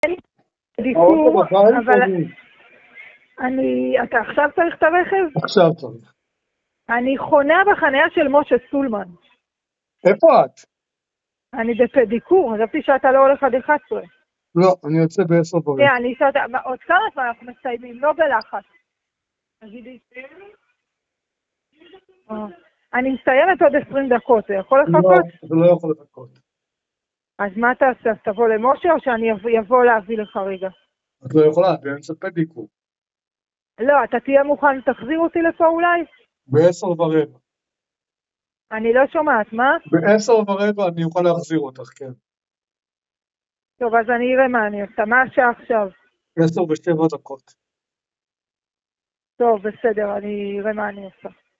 דיקור, אבל אני... אתה עכשיו צריך את הרכב? עכשיו צריך. אני חונה בחניה של משה סולמן. איפה את? אני בפדיקור, חשבתי שאתה לא הולך עד 11. לא, אני יוצא ב10:15. תראה, אני אשאל, עוד כמה זמן אנחנו מסיימים, לא בלחץ. אני מסיימת עוד 20 דקות, זה יכול לחכות? לא, זה לא יכול לחכות. אז מה תעשה? אז תבוא למשה או שאני אבוא להביא לך רגע? את לא יכולה, באמצע פדיקור. לא, אתה תהיה מוכן, תחזיר אותי לפה אולי? ב10:15. אני לא שומעת, מה? ב10:15 אני אוכל להחזיר אותך, כן. טוב, אז אני אראה מה אני עושה. מה השעה עכשיו? 10:07. טוב, בסדר, אני אראה מה אני עושה.